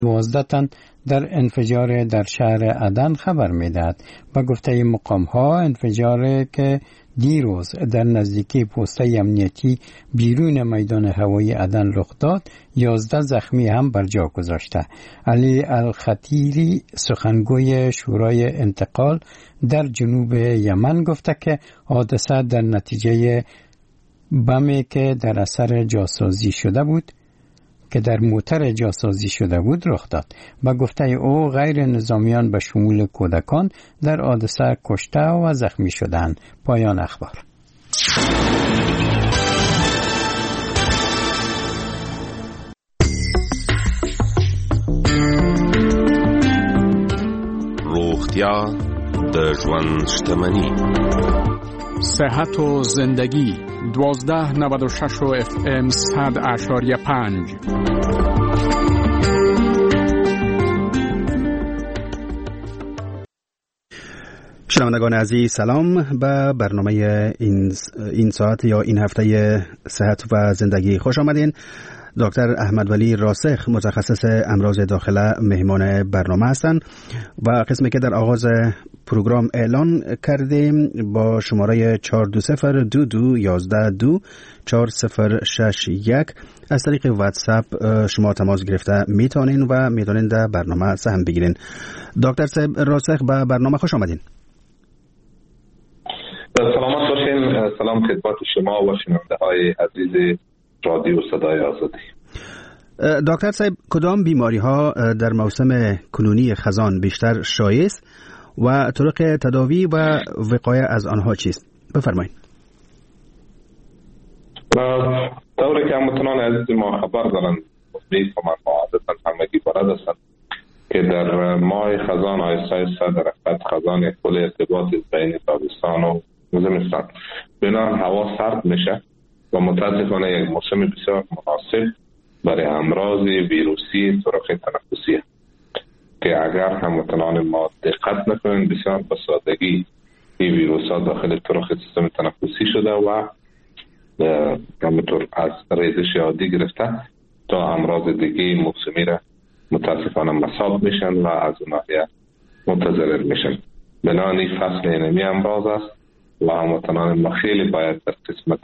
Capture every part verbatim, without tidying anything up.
دوازده تن در انفجار در شهر عدن خبر میدهد و گفته مقام ها انفجار که دیروز در نزدیکی پسته امنیتی بیرون میدان هوایی عدن رخ داد یازده زخمی هم بر جا گذاشته. علی الخطیری سخنگوی شورای انتقال در جنوب یمن گفته که حادثه در نتیجه بمی که در اثر جاسازی شده بود که در موتر جاسازی شده بود رخ داد و گفته او غیر نظامیان به شمول کودکان در حادثه کشته و زخمی شدند. پایان اخبار. روغتیا د ژوند شتمني. صحت و زندگی دوازده نود و شش و اف ام صد اشاریه پنج. شنوندگان عزیز سلام. به برنامه این, این ساعت یا این هفته صحت و زندگی خوش آمدین. دکتر احمد ولی راسخ متخصص امراض داخله مهمان برنامه هستند و قسمی که در آغاز پروگرام اعلان کردیم با شماره چهار دو صفر دو دو یازده دو چهار صفر شش یک از طریق واتساپ شما تماس گرفته میتونین و میتونین در برنامه سهم بگیرین. دکتر صاحب راسخ به برنامه خوش آمدین. سلامت باشین. سلام خدمت شما و شنونده های عزیز رادیو صدای آزادی. دکتر صاحب کدام بیماری ها در موسم کنونی خزان بیشتر شایع است و طرق تداوی و وقایه از آنها چیست؟ بفرمایید. طوری که هموطنان عزیز ما خبر دارند میفهمند و عادتا همگی بلد هستند که در ماه خزان آیسته آیسته در حقیقت خزان یک پل ارتباط بین تابستان و زمستان بنابراین هوا سرد میشه و متاسفانه یک موسم بسیار مناسب برای امراض ویروسی طرق تنفسی که اگر هموطنان ما دقت نکنند بسیار به سادگی این ویروس ها داخل طرق سیستم تنفسی شده و همینطور از ریزش عادی گرفته تا امراض دیگه موسمی را متاسفانه مصاب میشن و از اون ناحیه متضرر میشن. بنابراین فصل اینمی امراض است و هموطنان ما خیلی باید در قسمت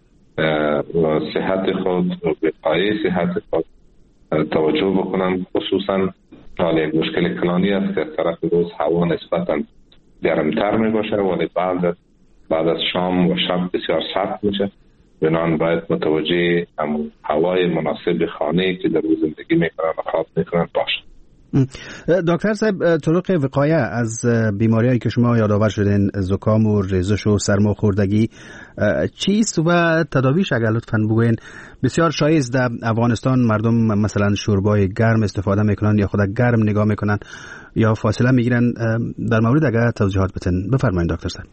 صحت خود و وقایه صحت خود توجه بکنن. خصوصا حال یک مشکل کلانی است که از طرف روز هوا نسبتا گرمتر می باشه ولی بعد بعد از شام و شب بسیار سرد میشه. بنابراین باید متوجه همون هوای مناسب خانه که در روز زندگی میکنن و خواب میکنن باشه. دکتر صاحب طرق وقایه از بیماریایی که شما یادآور شدین زکام و ریزش و سرماخوردگی چیست و تداویش اگر لطفاً بگوین؟ بسیار شایع است در افغانستان مردم مثلا شوربای گرم استفاده میکنن یا خود گرم نگاه میکنن یا فاصله میگیرن. در مورد اگر توضیحات بتین بفرمایید دکتر صاحب.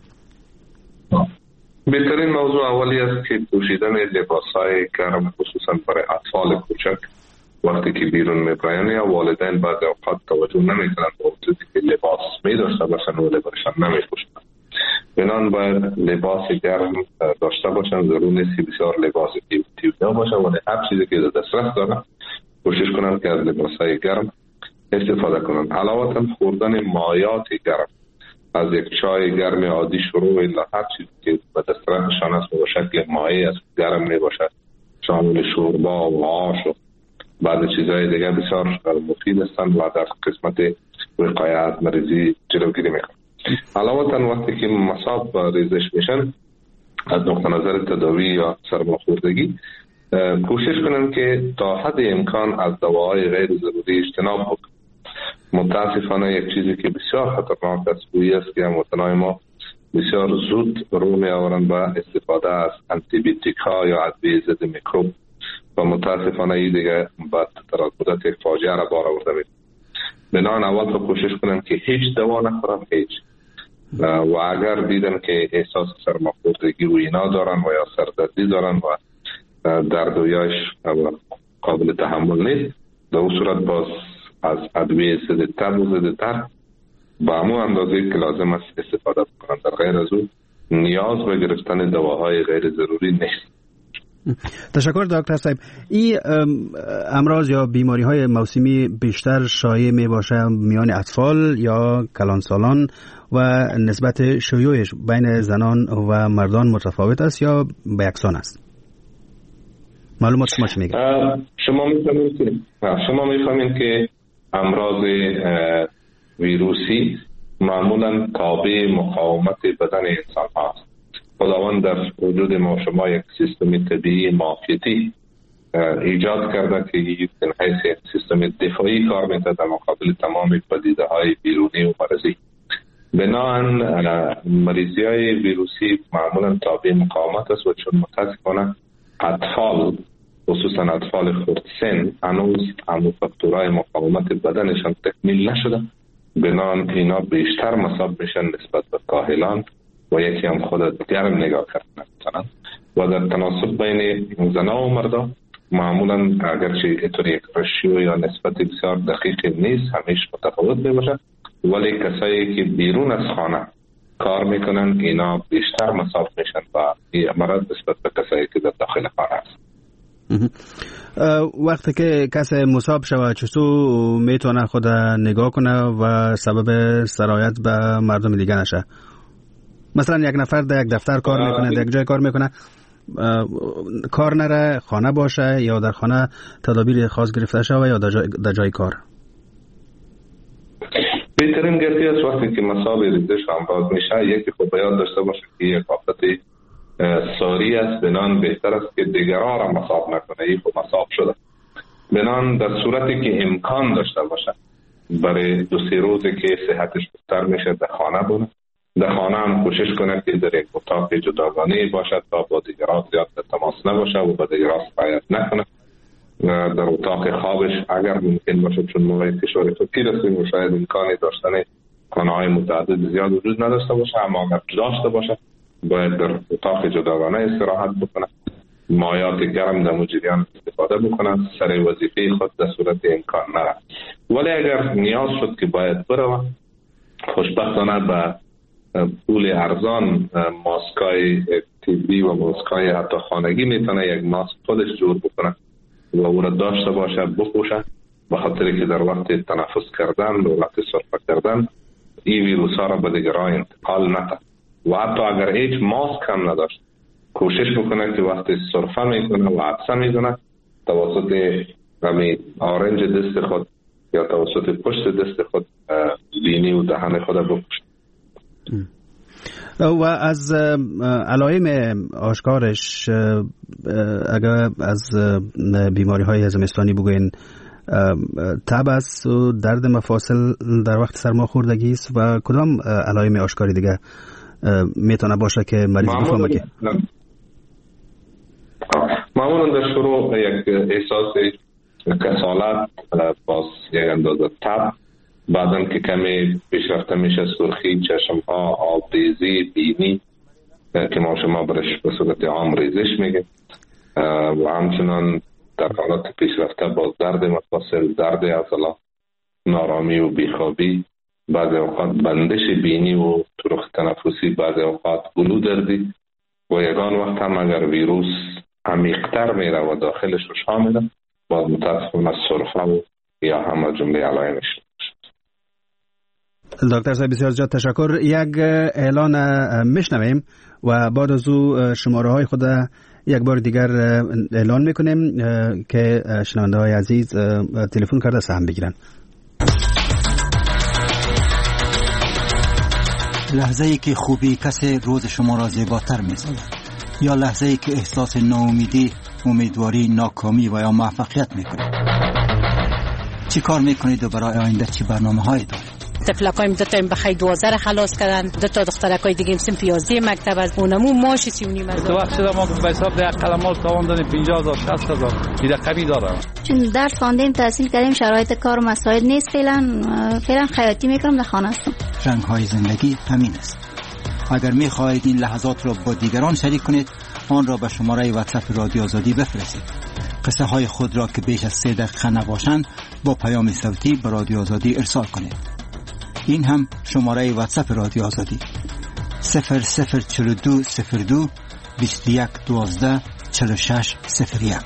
بهترین موضوع اولی است که پوشیدن لباسهای گرم خصوصا برای اطفال کوچک وقتی که بیرون میبرن یا والدین بعضی اوقات توجه نمیکنن به وجودی که لباس میداشته باشن و لباسشان نمیپوشن. بنان باید لباس گرم داشته باشن. ضرور نیست بسیار لباس تیودا باشه ولی هر چیزی که در دسترس دارن کوشش کنن که از لباسهای گرم استفاده کنن. علاوه خوردن مایات گرم از یک چای گرم عادی شروع الا هر چیزی که به دسترسشان است به شکل مایع است گرم میباشد شامل شوربا و آش و بعد چیزهای دیگه بسیار مفید هستند و در قسمت وقایه از مریضی جلوگیری میکنند. علاوه وقتی که مصاب ریزش میشن از نقطه نظر تداوی یا سرماخوردگی کوشش کنند که تا حد امکان از دواهای غیر ضروری اجتناب بکنند. متاسفانه یک چیزی که بسیار خطرناک است گویی است که هموطنان ما بسیار زود رو می آورند به استفاده از آنتی بیوتیک ها یا ادویه ضد میکروب و متاسفانه این دیگه بعد در مدت یک فاجعه را بار آورده میشه. بنابراین اول تو کوشش کنن که هیچ دوا نخورن هیچ و اگر دیدن که احساس سرماخوردگی و اینا دارن و یا سردردی دارن و درد و یاش قابل تحمل نیست در اون صورت باز از ادویه ضد تب و ضد تب با همون اندازه که لازم است استفاده بکنن. در غیر از اون نیاز به گرفتن دواهای غیر ضروری نیست. تشکر دکتر صاحب. این امراض یا بیماری های موسمی بیشتر شایع می باشه میان اطفال یا کلانسالان و نسبت شیوعش بین زنان و مردان متفاوت است یا به یکسان است؟ معلومات شما چی میگه؟ شما میفهمید که شما میفهمید که امراض ویروسی معمولا تابع مقاومت بدن انسان هست. خداوند در وجود ما شما یک سیستم طبیعی معافیتی ایجاد کرده که یک حیث سیستم دفاعی کار میکنه در مقابل تمام پدیده های بیرونی و مرضی. بنابراین مریضی های ویروسی معمولا تابع مقاومت است و چون متاسفانه اطفال خصوصا اطفال خردسن هنوز همون فاکتورهای مقاومت بدنشان تکمیل نشده، بنابراین اینا بیشتر مصاب میشن نسبت به کاهلان و یکی هم خود گرم نگاه کردن مثلا. و در تناسب بین زنان و مردان معمولا اگرچه اینطور یک رشیو یا نسبت بسیار دقیق نیست، همیش متفاوت میباشه، ولی کسایی که بیرون از خانه کار میکنن اینا بیشتر مصاب میشن و این مرض نسبت به کسایی که در داخل خانه هست. وقتی که کسی مصاب شود چطور میتونه خود نگاه کنه و سبب سرایت به مردم دیگه نشه؟ مثلا یک نفر در یک دفتر کار میکنه، در یک جای کار میکنه، کار نره، خانه باشه یا در خانه تدابیر خاص گرفته شده یا در جای, در جای کار؟ بهترین گرفتی از وقتی که مصاب ریزش امراض میشه یکی خود باید داشته باشه که یک آفت ساری است، بنان بهتر است که دیگران را مصاب نکنه. این خود مصاب شده، بنان در صورتی که امکان داشته باشه برای دو سه روزی که صحتش بهتر میشه در خانه بونه، در خانه هم کوشش کنه که در یک اتاق جداگانه باشد تا با دیگران زیاد تماس نباشه و با دیگران سرایت نکنه. در اتاق خوابش اگر ممکن باشه، چون ما کشور فقیر هستیم و شاید امکانی داشتن خانه‌های متعدد زیاد وجود نداشته باشه، اما اگر داشته باشه باید در اتاق جداگانه استراحت بکنه، مایات گرم در مجریان استفاده بکنه، سر وظیفه خود در صورت امکان نره. ولی اگر نیاز شد که باید بره، خوشبختانه به پول ارزان ماسکای طبی و ماسکای حتی خانگی میتونه یک ماسک خودش جور بکنه و او را داشته باشه بپوشه، به خاطر که در وقت تنفس کردن و وقت سرفه کردن این ویروس ها را به دیگران انتقال نده. و حتی اگر هیچ ماسک هم نداشت کوشش بکنه که وقتی سرفه میکنه و عطسه میزنه توسط همین آرنج دست خود یا توسط پشت دست خود بینی و دهن خود بپوشه. و از علائم آشکارش اگر از بیماری های زمستانی بگوین، تب است و درد مفاصل در وقت سرماخوردگی است و کدام علائم آشکاری دیگه میتونه باشه که مریض بفهمه که معمولا در شروع یک احساس کسالت، باز یک اندازه تب، بعدن که کمی پیشرفته میشه سرخی چشم ها، آبریزی، بینی که ما شما برش به صورت عام ریزش میگه و همچنان در حالات پیشرفته باز درد مفاصل، درد عضلات، نارامی و بیخوابی، بعضی اوقات بندش بینی و ترخ تنفسی، بعضی اوقات گلو دردی و یگان وقت هم اگر ویروس عمیق‌تر میره و داخلش رو شامله باز متاسفانه سرفه و یا همه جمله علائمش. دکتر صاحب بسیار زیاد تشکر. یک اعلان میشنویم و بعد از او شماره های خود یک بار دیگر اعلان میکنیم که شنونده های عزیز تلفن کرده سهم بگیرن. لحظه ای که خوبی کسی روز شما را زیباتر می‌سازد یا لحظه ای که احساس ناامیدی، امیدواری، ناکامی و یا موفقیت میکنید. چی کار میکنید و برای آینده چی برنامه هایی دارید؟ تفلکایم دو تا این بخی دوازده خلاص کردن، دو تا دخترکای دیگه سن پیازده مکتب از اونمو ماش سی و نیم از تو وقت شده ما به حساب ده قلمال تاوان دادیم پنجاه هزار شصت هزار این رقمی داره. چون درس خواندیم تحصیل کردیم شرایط کار و مساعد نیست، فعلا فعلا خیاطی میکنم در خانه هستم. رنگ های زندگی همین است. اگر میخواهید این لحظات را با دیگران شریک کنید آن را به شماره واتساپ رادیو آزادی بفرستید. قصه های خود را که بیش از سه دقیقه نباشند با پیام صوتی به رادیو آزادی ارسال کنید. این هم شماره واتساپ رادیو آزادی صفر صفر چهل و دو صفر دو بیست و یک دوازده چهار شش صفر یک.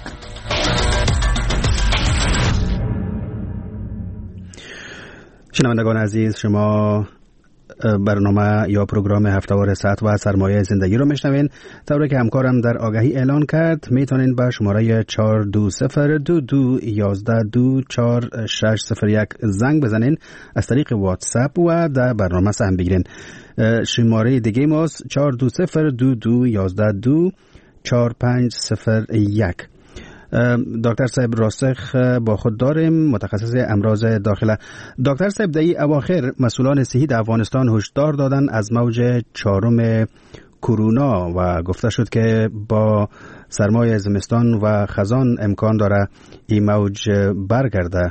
شنوندگان عزیز، شما برنامه یا پروگرام هفته‌وار صحت و سرمایه زندگی رو میشنوین. طوری که همکارم در آگهی اعلان کرد، میتونین به شماره چهار دو صفر دو دو یازده دو چهار شش صفر یک زنگ بزنین از طریق واتساپ و در برنامه سهم بگیرین. شماره دیگه ماست چهار دو صفر دو دو یازده دو چهار پنج صفر یک. دکتر صاحب راسخ با خود داریم، متخصص امراض داخله. دکتر صاحب، در این اواخر مسئولان صحی در افغانستان هشدار دادن از موج چهارم کرونا و گفته شد که با سرمای زمستان و خزان امکان داره این موج برگرده.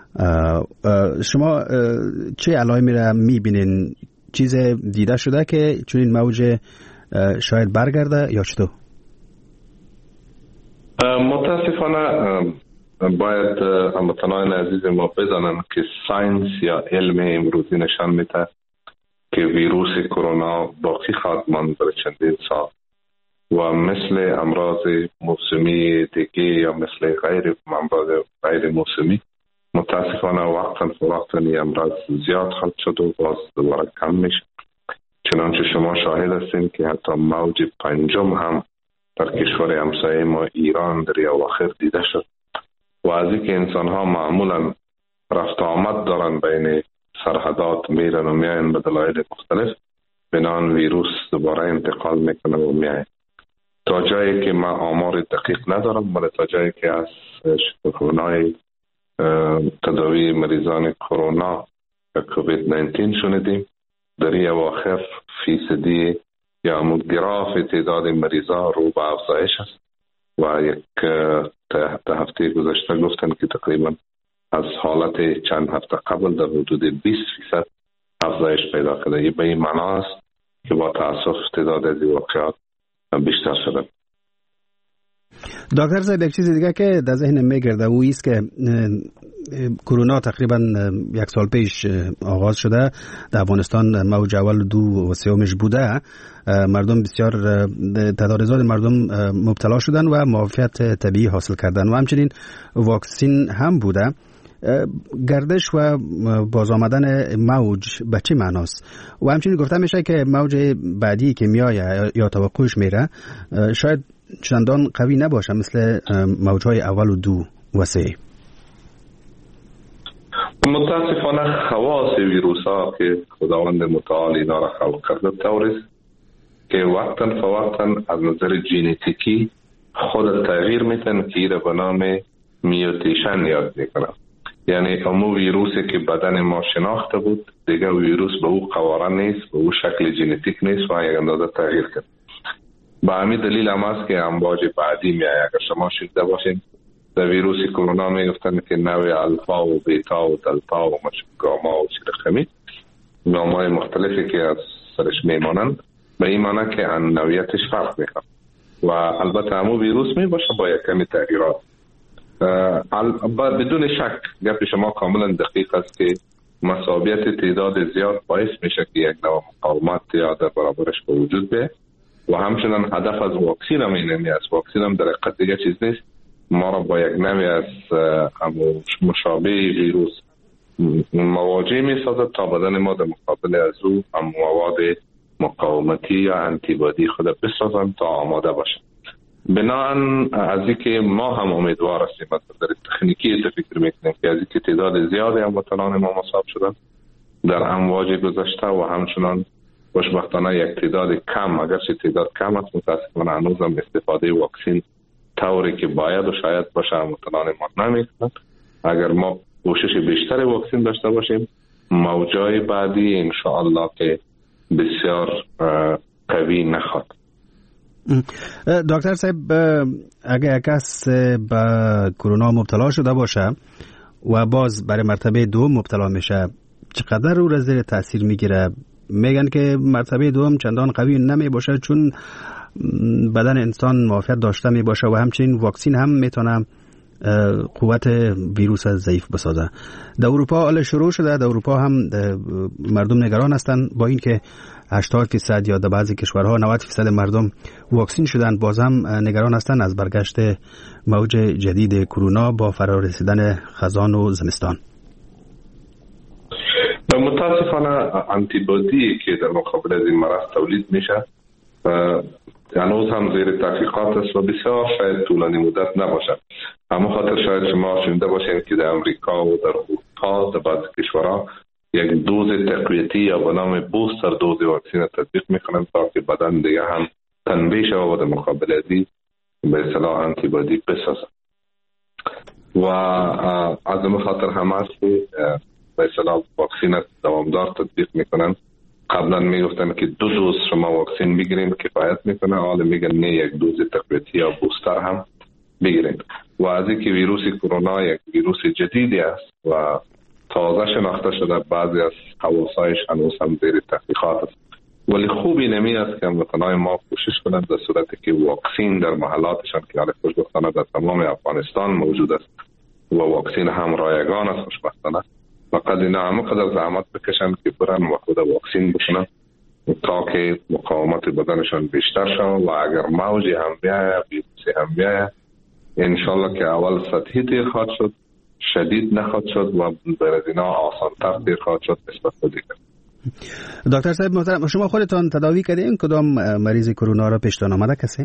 شما چه علائمی را میبینین؟ چیز دیده شده که چون این موج شاید برگرده یا چطور؟ متاسفانه باید هموطنان عزیز ما بدانند که ساینس یا علم امروزی نشان میده که ویروس کرونا باقی خواهد ماند برای چندین سال و مثل امراض موسمی دیگه یا مثل غیر امراض غیر موسمی متاسفانه وقتا فوقتا این امراض زیاد خواهد شد و باز دوباره کم میشه. چنانچه شما شاهد هستین که حتی موج پنجم هم در کشور همسایه ما ایران در اواخر دیده شد و از اینکه انسان ها معمولا رفت آمد دارن بین سرحدات، میرن و میاین به دلایل مختلف، بنان ویروس دوباره انتقال میکنه و میاین. تا جایی که من آمار دقیق ندارم، ولی تا جایی که از شفاخانه‌های تداوی مریضان کرونا یا کووید نوزده شنیدیم، در این اواخر فیصدی یا همون گراف تعداد مریضا رو به افزایش است و یک تا هفته گذشته گفتن که تقریبا از حالت چند هفته قبل در حدود بیست فیصد افزایش پیدا کرده. این به این معنا است که با تاسف تعداد از این واقعات بیشتر شده. دکتر صاحب، یک چیز دیگه که در ذهنم میگرده او است که کرونا تقریبا یک سال پیش آغاز شده در افغانستان، موج اول دو و سومش بوده، مردم بسیار تعداد زیاد مردم مبتلا شدن و معافیت طبیعی حاصل کردن و همچنین واکسین هم بوده. گردش و باز آمدن موج به چه معناست؟ و همچنین گفته میشه که موج بعدی که میآید یا توقعش میره شاید چندان قوی نباشه مثل موجهای اول و دو و سه. متاسفانه خواص ویروس ها که خداوند متعال اینا را خلق کرده طوریست که وقتا فوقتا از نظر ژنتیکی خود تغییر میتن که ایره به نام میوتیشن یاد میکنن. یعنی امو ویروسی که بدن ما شناخته بود دیگه ویروس به او قواره نیست، به او شکل ژنتیک نیست و یک اندازه تغییر کرد. به همین دلیل هم است که امواج بعدی میآید. اگر شما شنیده باشین در ویروس کرونا میگفتن که نوع الفا و بیتا و دلتا و گاما و چیرخمی، نامهای مختلفی که از سرش میمانند، به این معنی که نوعیتش فرق میکنه و البته همون ویروس می باشه با یک کمی تغییرات. بدون شک گپ شما کاملا دقیق است که مساویت تعداد زیاد باعث میشه که یک نوع مقاومت یا در برابرش به وجود بیاید و همچنان هدف از واکسین هم اینمی است. واکسین هم در حقیقت دیگه چیز نیست، ما را با یک نوع از مشابه ویروس مواجه می سازد تا بدن ما در مقابل از او هم مواد مقاومتی یا انتیبادی خود بسازند تا آماده باشند. بناهن از اینکه ما هم امیدوار هستیم از نظر تکنیکی فکر میکنیم که از اینکه تعداد زیادی هموطنان ما مصاب شدن در امواج گذشته و همچنان خوشبختانه یک تعداد کم، اگرچه تعداد کم است، متاسفانه هنوز هم استفاده واکسین طوری که باید و شاید باشه هموطنان ما نمیکنند. اگر ما کوشش بیشتر واکسین داشته باشیم، موجای بعدی انشاءالله که بسیار قوی نخواد. دکتر صاحب، اگر کس به کرونا مبتلا شده باشه و باز برای مرتبه دوم مبتلا میشه، چقدر او را زیر تاثیر میگیره؟ میگن که مرتبه دوم چندان قوی نمی باشه چون بدن انسان معافیت داشته می باشه و همچنین واکسین هم میتونه قوت ویروس ضعیف بسازه. در اروپا حالا شروع شده، در اروپا هم مردم نگران هستند با اینکه هشتاد درصد یا در بعضی کشورها نود درصد مردم واکسین شدن، باز هم نگران هستند از برگشت موج جدید کرونا با فرا رسیدن خزان و زمستان. متاسفانه آنتیبادی که در مقابل از این مرض تولید میشه هنوز هم زیر تحقیقات است و بسیار شاید طولانی مدت نباشد. اما خاطر شاید شما شنیده باشید که در امریکا و در اروپا در بعضی کشورها یک دوز تقویتی یا به نام بوستر دوز واکسن تطبیق میکنند تا که بدن دیگه هم تنبیه شود و در مقابل از این به اصطلاح آنتیبادی بسازد. و از این خاطر هم است که به اصطلاح واکسن دوامدار تطبیق میکنند. قبلا میگفتن که دو دوز شما واکسن بگیریم کفایت میکنه، حالا میگن نه یک دوز تقویتی یا بوستر هم بگیریم. و از اینکه ویروس کرونا یک ویروس جدیدی است و تازه شناخته شده، بعضی از خواصایش هنوز هم زیر تحقیقات است. ولی خوبی نمی است که هموطنان ما کوشش کنند در صورتی که واکسن در محلاتشان که حالا خوشبختانه در تمام افغانستان موجود است و واکسن هم رایگان است خوشبختانه، فقط اینا همقدر زحمت بکشن که برن و خود واکسین بکنن تا که مقاومت بدنشان بیشتر شد و اگر موجی هم بیایه ویروسی هم بیایه انشالله که اول سطحی تیر خواهد شد، شدید نخواهد شد و بر از اینا آسانتر تیر خواهد شد نسبت به دیگر. دکتر صاحب محترم، شما خودتان تداوی کردین؟ کدام مریض کرونا را پیشتان آمده کسی؟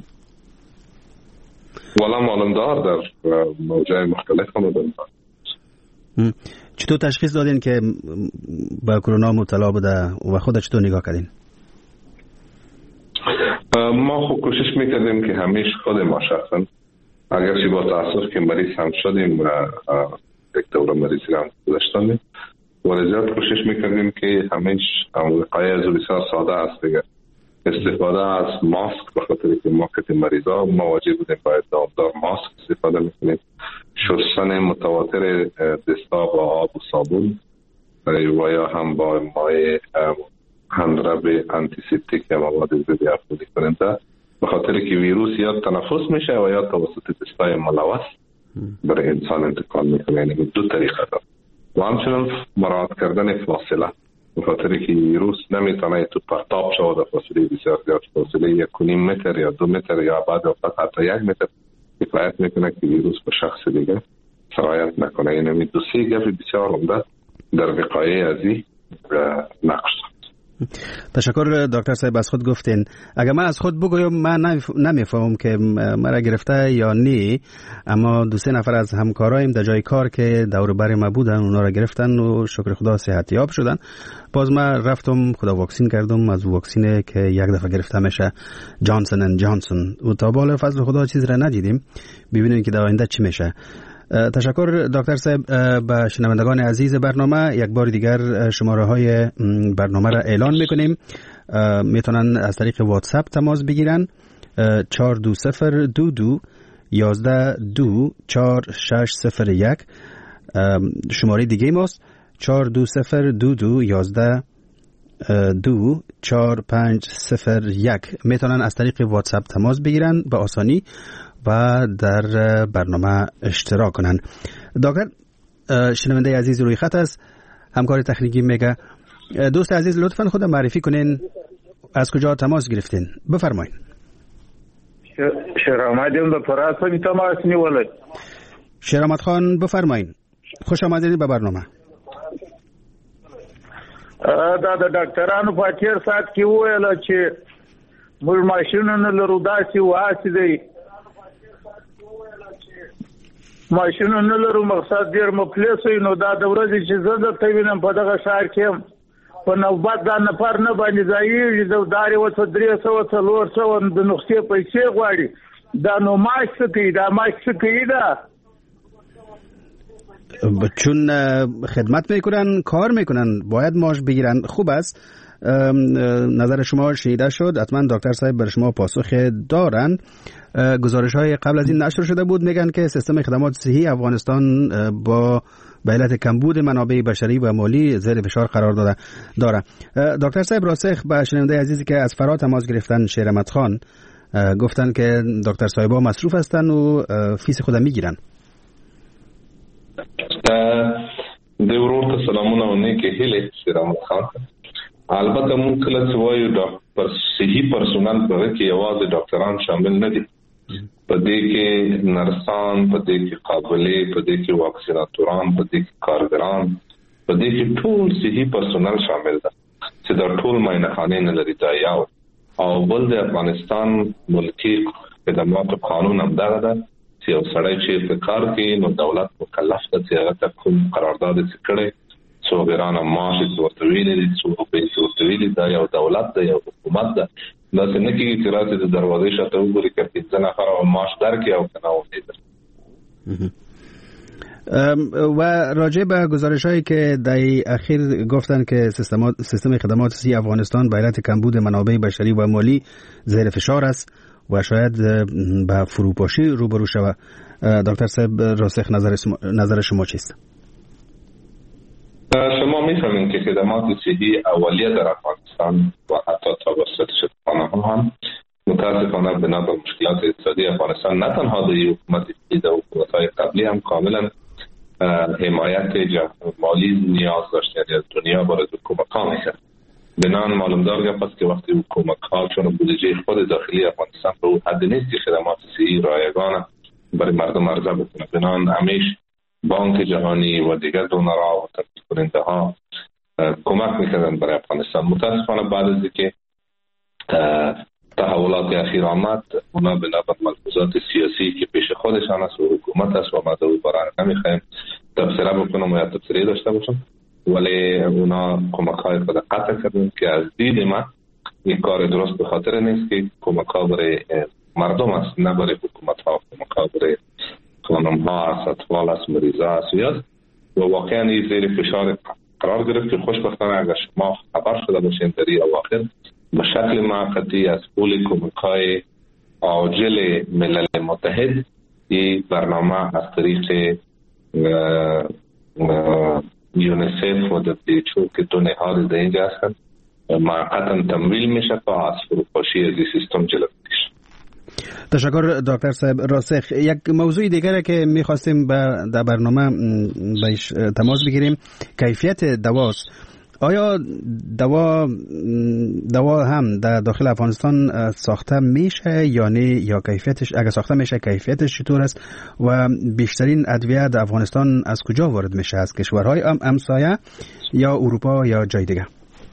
والا معلوم دار در موجهای مختلف آمدن. چطور تشخیص دادین که با کرونا مبتلا بوده و خود چطور نگاه کردین؟ ما خوب کوشش میکردیم که همیشه خود ما شخصا اگرچه با تأثیر که مریض هم شدیم و یک دوره مریضی هم گذاشتیم ولی زیاد کوشش میکردیم که همیشه وقایع از بسیار ساده است دیگه. استفاده از ماسک، به خاطر که ما که مریضا مواجه بودیم باید دامدار ماسک استفاده میکنیم. شستن متواتر دستا با آب و صابون و یا هم با مایع هندرب انتیسپتیک یا مواد ضد افزودی کننده، به خاطر که ویروس یا تنفس میشه و یا توسط دستای ملوث برای انسان انتقال میکنه. یعنی دو طریقه داره. و همچنان مراعات کردن فاصله، به خاطر که ویروس نمیتونه تو پرتاب شود در فاصله بسیار زیاد، فاصله یک و نیم متر یا دو متر یا بعد وقت حتی یک متر کفایت میکنه که ویروس به شخص دیگه سرایت نکنه. یعنی دو سه گپ بسیار عمده در وقایع از این نقش دارد. تشکر دکتر صاحب. از خود گفتین. اگر من از خود بگویم من نمیفهمم که مرا گرفته یا نه، اما دو سه نفر از همکارایم در جای کار که دور بر ما بودن اونا را گرفتن و شکر خدا صحتیاب شدن. باز من رفتم خدا واکسین کردم از واکسینی که یک دفعه گرفته میشه، جانسون اند جانسون، و تا بالا فضل خدا چیز را ندیدیم. ببینیم که در آینده چی میشه. تشکر دکتر صاحب. به شنوندگان عزیز برنامه یک بار دیگر شماره های برنامه را اعلان میکنیم. میتونن از طریق واتساپ تماس بگیرن چهار دو صفر دو دو یازده دو چهار شش صفر یک. شماره دیگه ماست چهار دو صفر دو دو یازده دو چهار پنج صفر یک. میتونن از طریق واتساپ تماس بگیرن به آسانی و در برنامه اشتراک کنن. دکتر، شنونده عزیز روی خط است، همکار تکنیکی میگه. دوست عزیز لطفاً خود معرفی کنین، از کجا تماس گرفتین؟ بفرمایید. شهرآمدیم به پراس می تماس نیولد. شهرآمد خان بفرمایید. خوش آمدید به برنامه. دا د ډاکټرانو په تیر سات کې وویل چې موږ ماشینونه لرو داسې واسې دی ماشینونه لرو مقصد ډېر مفلس وي نو دا د ورځې چې زه درته وینم په دغه ښار کې په نوبت دا نفر نه باندې ځایېږي د دارې ورته درې سوه څلور سوه د نسخې پیسې غواړي. دا نو معاش څه کوي؟ دا معاش څه کوي؟ دا چون خدمت میکنن کار میکنن باید معاش بگیرن. خوب است، نظر شما شنیده شد. حتما دکتر صاحب بر شما پاسخ دارن. گزارش های قبل از این نشر شده بود، میگن که سیستم خدمات صحی افغانستان با به علت کمبود منابع بشری و مالی زیر فشار قرار داده داره. دکتر صاحب راسخ به شنونده عزیزی که از فرا تماس گرفتن، شهرآمد خان، گفتن که دکتر صاحبا مصروف هستن و فیس خود میگیرن. د ورور ته سلامونه او نیکه هیله شیرام خان. البته مونږ کله چې وایو ډاکټر صحي پرسونل په کې یوازې ډاکټران شامل نه دي، په دې کې نرسان، په دې کې قابلې، په دې کې واکسیناتوران، په دې کې کارګران، په دې کې ټول صحي پرسونل شامل دي چې دا ټول معاینخانې نه لري. دا یو او بل د افغانستان ملکی خدمات قانون هم دغه ده چې یو سړی چې په کار کې نو دولت مکلف ده چې هغه ته کوم قرارداد کړي، څو غیرانه معاش ورته ویلي، څو پیسې ورته ویلي، دا یو دولت ده، یو حکومت ده. دا څنګه کېږي چې راځي د دروازې شاته وګوري چې څنګه نفر معاش درکې او کنه وایي. و راجع به گزارش‌هایی که در اخیر گفتن که سیستم خدمات صحی افغانستان به علت کمبود منابع بشری و مالی زیر فشار است و شاید به فروپاشی روبرو شود. دکتر صاحب راسخ نظر نظر شما چیست؟ شما می‌فهمید که خدمات صحی اولیه در افغانستان و حتی توسط شفاخانه‌ها هم متاسفانه بنا به مشکلات اقتصادی افغانستان نه تنها در حکومت جدید و حکومت‌های قبلی هم کاملا حمایت مالی نیاز داشت، یعنی از دنیا برای حکومت‌ها می‌کرد. بنان معلومدار گپ است که وقتی حکومت‌ها چون بودجه خود داخلی افغانستان به اون حد نیست که خدمات صحی رایگان برای مردم عرضه بکنه، بنان همیشه بانک جهانی و دیگر دونرها و تامین کننده ها کمک میکردن برای افغانستان. متاسفانه بعد از اینکه تحولات اخیر آمد، اونا بنا بر ملحوظات سیاسی که پیش خودشان است و حکومت است و ما دو برای نمیخوایم تبصره بکنم و یا تبصره داشته باشم، ولی اونا کمک های خود قطع کردن که از دید من این کار درست به خاطر نیست که کمک ها برای مردم است، نه برای حکومت ها. کمک ها برای خانم ها است، اطفال است، مریضا است یاد و واقعا این زیر فشار قرار گرفت که خوشبختانه اگر شما خبر شده باشین در این اواخر به شکل موقتی از پول کمک‌های عاجل ملل متحد این برنامه از طریق یونیسف و دبلیوچو که دو نهاد در اینجا هستند موقتا تمویل میشه تا از فروپاشی از این سیستم جلو بکشه. تشکر دکتر صاحب راسخ. یک موضوع دیگره که میخواستیم در برنامه بهش تماس بگیریم کیفیت دواست. آیا دوا دوا هم در داخل افغانستان ساخته میشه یا نه، یا کیفیتش اگه ساخته میشه کیفیتش چطور است و بیشترین ادویه در افغانستان از کجا وارد میشه؟ از کشورهای همسایه یا اروپا یا جای دیگه؟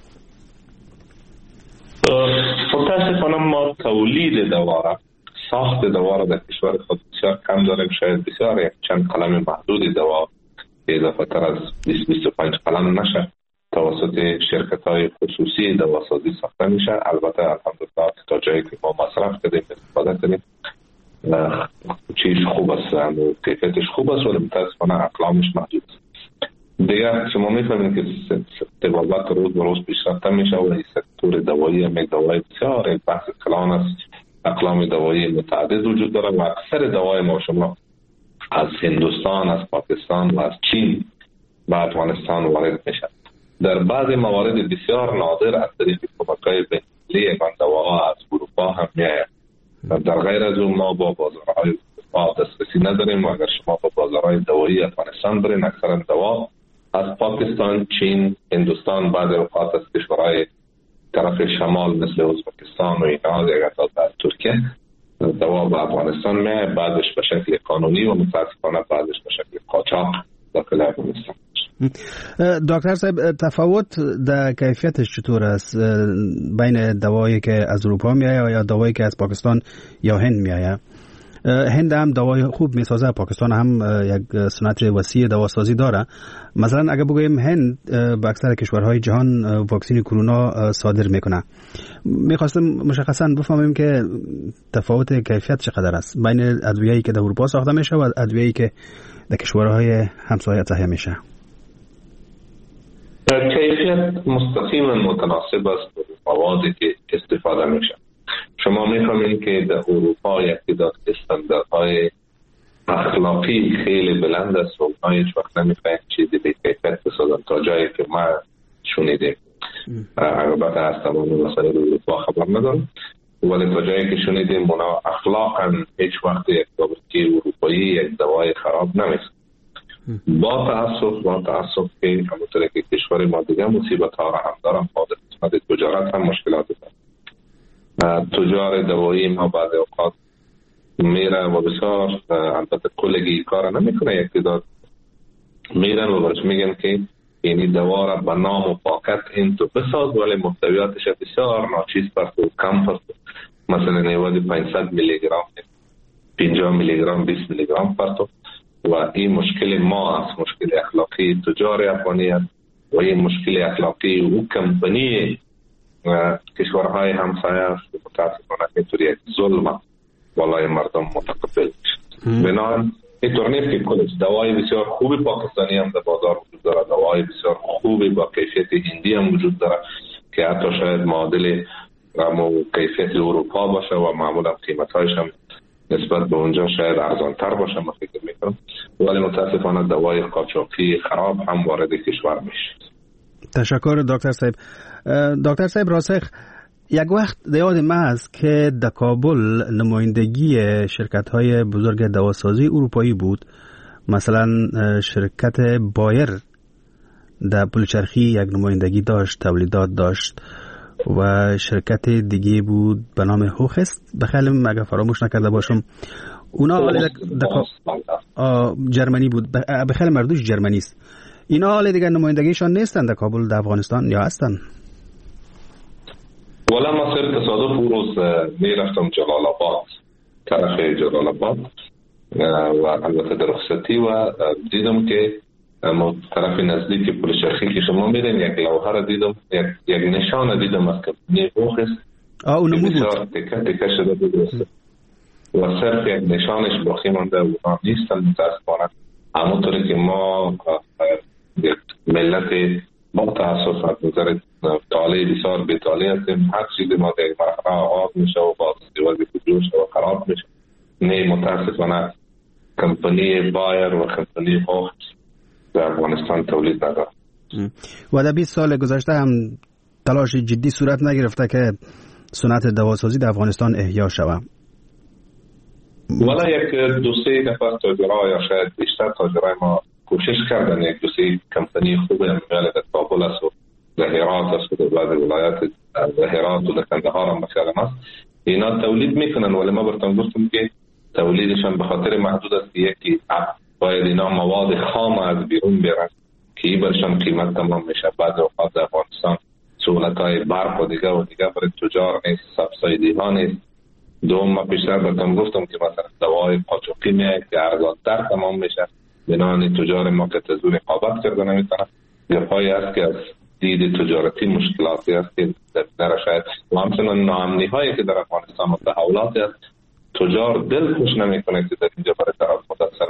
متاسفانه ما تولید دوا، ساخت دوا را در کشور خود بسیار کم داریم. شاید بسیار یک چند قلم محدود دوا اضافه تر از بیست تا بیست و پنج قلم نشه توسط شرکت‌های خصوصی دواسازی ساخته میشه. البته الحمدلله تا جایی که ما مصرف کردیم استفاده کردیم چیز خوب است و کیفیتش خوب است، ولی متاسفانه اقلامش محدود است. دیگر شما می‌فهمید که طبابت روز به روز پیشرفته میشه و این سکتور دوایی هم یک دوای بسیار یک بحث کلان است. اقلام دوایی متعدد وجود داره و اکثر دوای ما شما از هندوستان، از پاکستان و از چین به افغانستان وارد میشه. در بعضی موارد بسیار نادر از طریق کمک‌های بین‌المللی من دواها از اروپا هم میآید. در غیر از اون ما با بازارهای اروپا دسترسی نداریم و اگر شما با بازارهای دوایی افغانستان برین اکثرا دوا از پاکستان، چین، هندوستان، بعضی اوقات از کشورهای طرف شمال مثل ازبکستان و اینا دیگر تا از ترکیه دوا به افغانستان میآید، بعدش به شکل قانونی و متاسفانه بعدش به شکل قاچاق داخل افغانستان. دکتر صاحب تفاوت در کیفیتش چطور است بین دوایی که از اروپا میآید یا دوایی که از پاکستان یا هند میآید؟ هند هم دوای خوب میسازه، پاکستان هم یک صنعت وسیع دواسازی داره. مثلا اگه بگوییم هند به اکثر کشورهای جهان واکسین کرونا صادر میکنه، میخواستم مشخصا بفهمیم که تفاوت کیفیت چقدر است بین ادویه‌ای که در اروپا ساخته میشه و ادویه‌ای که در کشورهای همسایه تهیه میشه. کیفیت مستقیما متناسب است با موادی که استفاده میشه. شما میفهمید که در اروپا یک تعداد استانداردهای اخلاقی خیلی بلند است و اونها هیچ وقت نمیخواین چیزی به کیفیت بسازن تا جایی که ما شنیدیم. البته از تمام مسائل اروپا خبر ندارم، ولی تا جایی که شنیدیم اونا اخلاقا هیچ وقت یک داروی اروپایی یک دوای خراب نمیسازن. با تاسف با تاسف که همونطور که کشور ما دیگه مصیبت ها هم دارم، خاطر قسمت تجارت هم مشکلات دارم. تجار دوایی ما بعد اوقات میره و بسیار البته کلگی کار نمیکنه، یک تعداد میرن و برش میگن که اینی دوا را به نام و پاکت این تو بساز، ولی محتویاتش بسیار ناچیز پرست و کم پرست. مثلا نیوازی پانصد میلی گرم، پنجاه میلی گرم، بیست میلی گرم پرست. و این مشکل ما است، مشکل اخلاقی تجار افغانی است و این مشکل اخلاقی او کمپنی کشورهای همسایه است. متاسفانه اینطوری یک ظلم والای مردم متقبل میشه. بنابراین اینطور نیست که کلش دوای بسیار خوبی پاکستانی هم در بازار وجود داره، دوای بسیار خوبی با کیفیت هندی هم وجود داره که حتی شاید معادل رمو کیفیت اروپا باشه و معمولا قیمتایش هم نسبت به اونجا شاید ارزان تر باشه، من فکر میکنم. ولی متاسفانه دوای قاچاقی خراب هم وارد کشور میشه. تشکر دکتر صاحب. دکتر صاحب راسخ، یک وقت یاد من است که در کابل نمایندگی شرکت‌های بزرگ دواسازی اروپایی بود. مثلا شرکت بایر در پلچرخی یک نمایندگی داشت، تولیدات داشت و شرکت دیگه بود به نام هوخست، بخیلی مگه فراموش نکرده باشم. اونا حالی جرمنی بود، بخیلی مردوش جرمنی است. اینا حالی دیگه نمایندگیشان نیستن در کابل در افغانستان یا هستن؟ ولی ما سر تصادف او روز می رفتم جلال آباد، طرف جلال آباد و البته در رخصتی و دیدم که ما طرف نزدیک پل چرخی که شما میرین یک لوحه را دیدم، یک, یک نشان دیدم از کمپنی هوخست. آه اونو بود تکه تکه شده بود و صرف یک نشانش باقی مانده. اونا نیستن متاسفانه. همونطوری که ما یک ملت با تاسف از نظر طالعه بسیار بی‌طالع هستیم، هر چیزی ما در مرحله آغاز میشه و با استیوازی کجوش و خراب میشه. نه متاسفانه کمپنی بایر و کمپنی هوخست در افغانستان تولید نداره و در بیست سال گذشته هم تلاش جدی صورت نگرفته که صنعت دواسازی در افغانستان احیا شود. ولی یک دو سه نفر تاجرها یا شاید بیشتر تاجرای ما کوشش کردن، یک دو سه کمپنی خوب امیال در کابل است و در هرات است و در بعض ولایات در هرات و در کندهار هم مثلا است. اینا تولید میکنن ولی ما براتون گفتم که تولیدشان به خاطر محدود است. یکی باید اینا مواد خام از بیرون بیارن که این برشان قیمت تمام میشه. بعد اوقات در افغانستان سهولت‌های برق و دیگه و دیگه برای تجار نیست، سبسایدی ها نیست. دوم ما پیشتر براتون گفتم که مثلا دوای قاچاقی میاد که ارزان‌تر تمام میشه، بنابراین تجار ما که تزور رقابت کرده نمیتونن. یا پای است که از دید تجارتی مشکلاتی است که در شاید و همچنان ناامنی هایی که در افغانستان و تحولاتی است، تجار دل خوش نمیکنه که در اینجا برای طرف متاثر.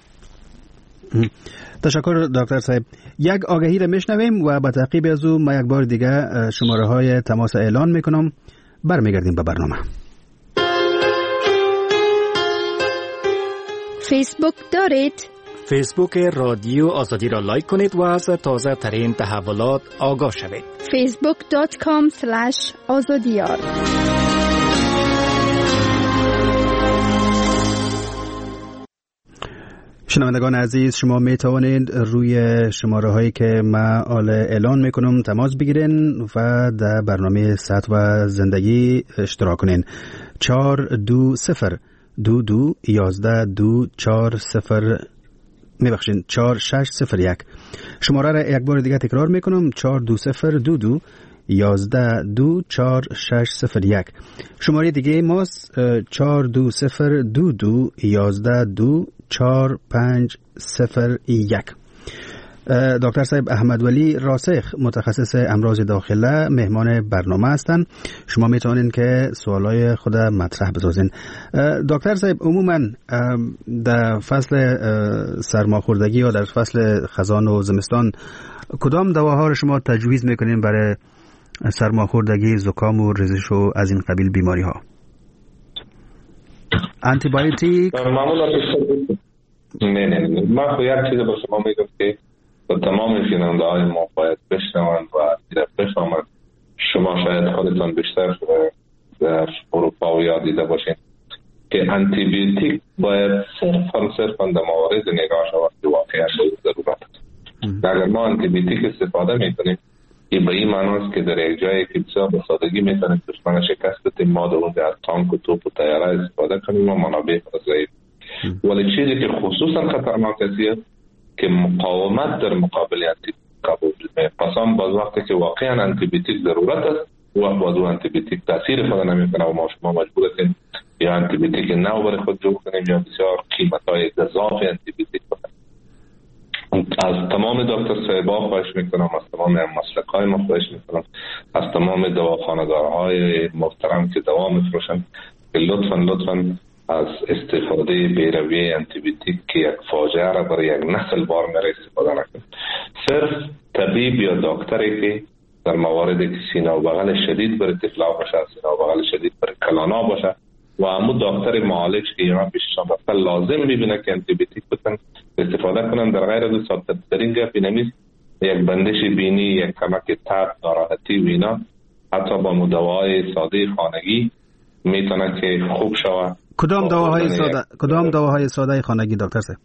تشکر دکتر صاحب. یک آگهی را میشنویم و به تعقیب از او ما یک بار دیگه شماره های تماس اعلان میکنم. برمیگردیم به برنامه. فیسبوک دارید؟ فیسبوک رادیو آزادی را لایک کنید و از تازه ترین تحولات آگاه شوید. فیسبوک دات کام سلش آزادیار. شنوندگان عزیز، شما می توانید روی شماره هایی که من اعلان میکنم تماس بگیرین و در برنامه صحت و زندگی اشتراک کنین. چهار دو صفر دو دو یازده دو چهار صفر میبخشین چهار شش صفر یک. شماره را یک بار دیگه تکرار میکنم: چهار دو صفر دو دو یازده دو چهار شش صفر یک. شماره دیگه ماست چهار دو صفر دو دو یازده دو چهار پنج صفر یک. دکتر صاحب احمد ولی راسخ متخصص امراض داخله مهمان برنامه هستند. شما میتونین که سوالای خود مطرح بسازین. دکتر صاحب عموما در فصل سرماخوردگی یا در فصل خزان و زمستان کدام دواها رو شما تجویز میکنین برای سرماخوردگی، زکام و ریزش و از این قبیل بیماری ها؟ آنتی بایوتیک؟ معمولا نه نه نه من خو یک چیز با شما میگم که با تمام شنونده های ما باید بشنوند و دیده بفهمند. شما شاید خودتان بیشتر در اروپا و یا دیده باشین که آنتی بیوتیک باید صرفا صرفا در موارد نگاه شود که واقعا آنتی بیوتیک استفاده میکنیم، این به این معناست که در یک جایی که بسیار به سادگی میتونیم دشمن شکست بدیم، ما در اونجا از تانک و توپ و طیاره استفاده کنیم و منابع ضعیف. ولی چیزی که خصوصا خطرناک است که مقاومت در مقابل آنتی قبول میکنه. پس هم باز وقتی که واقعا آنتی بیوتیک ضرورت است و باز آنتی بیوتیک تاثیر خود نمیکنه و ما شما مجبور هستیم یا آنتی بیوتیک نو برای خود جور کنیم یا بسیار قیمت‌های گزاف آنتی بیوتیک بدیم. از تمام دکتر صاحبا خواهش میکنم، از تمام مسلک‌های ما خواهش میکنم، از تمام دواخانه‌دارهای محترم که دوا میفروشن که لطفاً لطفاً از استفاده بیروی آنتی بیوتیک که یک فاجعه را برای یک نسل بار میره استفاده نکنید. صرف طبیب یا دکتری که در مواردی که سینه و بغل شدید برای طفلا باشه، سینه و بغل شدید برای کلانا باشه و همو دکتر معالج که اینا پیششان رفته لازم میبینه که آنتی بیوتیک بتن استفاده کنن. در غیر از ساده ترین گپ اینه یک بندش بینی، یک کمک تب، ناراحتی و اینا حتی با مداوای ساده خانگی میتونه که خوب شود. کدام دواهای ساده کدام دواهای ساده خانگی دکتر صاحب؟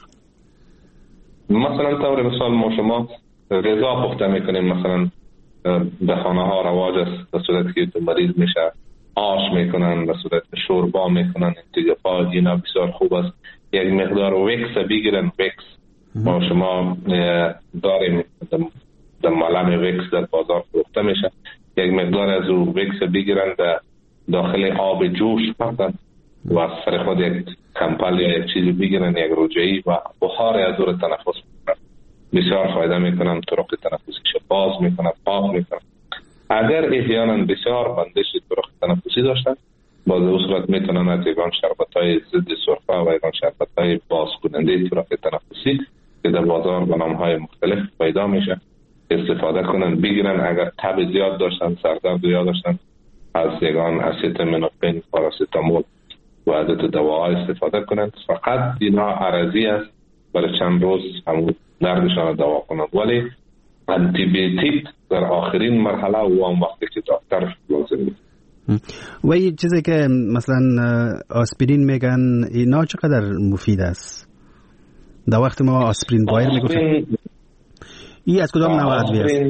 مثلا طور مثال ما شما غذا پخته میکنیم، مثلا به خانه ها رواج است به صورتی که مریض میشه آش میکنن، به صورت شوربا میکنن، دیگه پا اینا بسیار خوب است. یک مقدار وکس بگیرن، وکس ما شما داریم در ملم وکس در بازار فروخته میشه، یک مقدار از او وکس بگیرن در داخل آب جوش پختن و از سر خود یک کمپل یا یک چیزی بگیرن، یک رجعی و بخار از او تنفس میکنن، بسیار فایده میکنن، طرق تنفسیش باز میکنن، پاک میکنن. اگر احیانا بسیار بندش طرق تنفسی داشتن باز او صورت میتونن از یگان شربت های ضد سرفه و یگان شربت های باز کننده طرق تنفسی که در بازار به نام های مختلف پیدا میشه استفاده کنن، بگیرن. اگر تب زیاد داشتن، سردرد زیاد داشتن، از یگان اسیتامینوفن، پاراستامول و عدد دواها استفاده کنن. فقط اینا عرضی است برای چند روز همون دردشان دوا کنن، ولی آنتی بیوتیک در آخرین مرحله و اون وقتی که دکتر لازم نیست. و یه چیزی که مثلا آسپرین میگن اینا چقدر مفید است؟ در وقت ما آسپرین بایر میگفتن این از کدام نوع ادویه است؟